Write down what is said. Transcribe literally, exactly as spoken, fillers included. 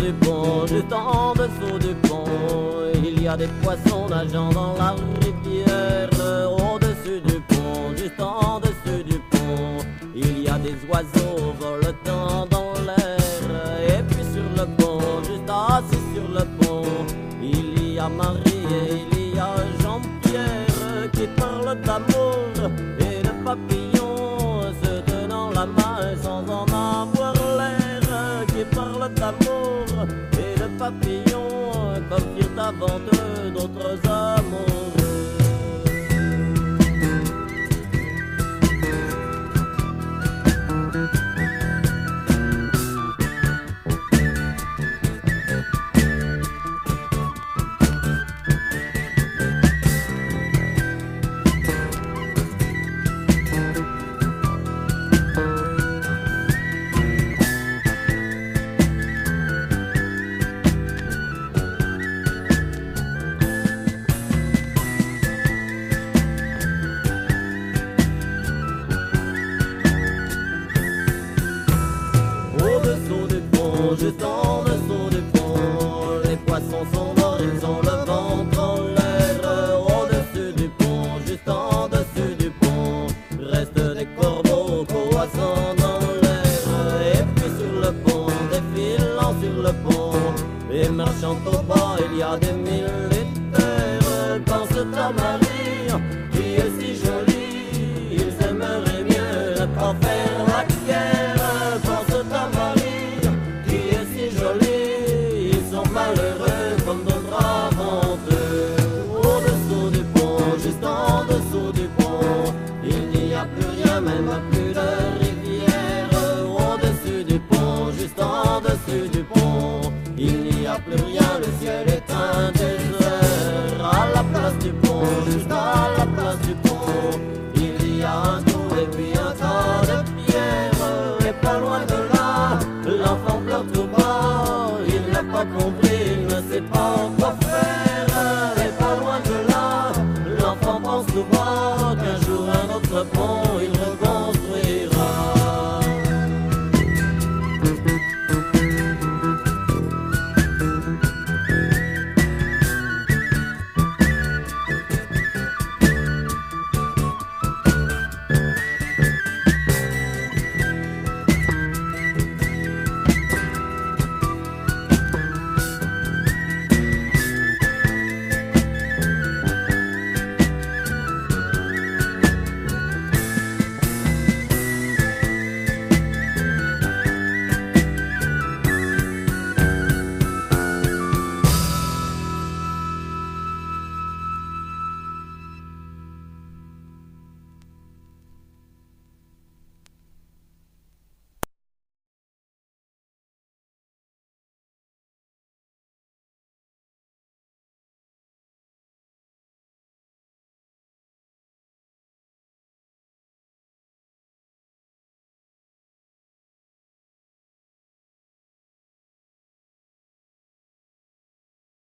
du pont, juste en dessous du pont, il y a des poissons nageant dans la rivière. Au-dessus du pont, juste en dessus du pont, il y a des oiseaux voletant dans l'air. Et puis sur le pont, juste assis sur le pont, il y a Marie et il y a Jean-Pierre qui parlent d'amour et de papillons, se tenant la main sans en avoir l'air. Qui parlent d'amour et de papillons, comme firent avant eux d'autres amours.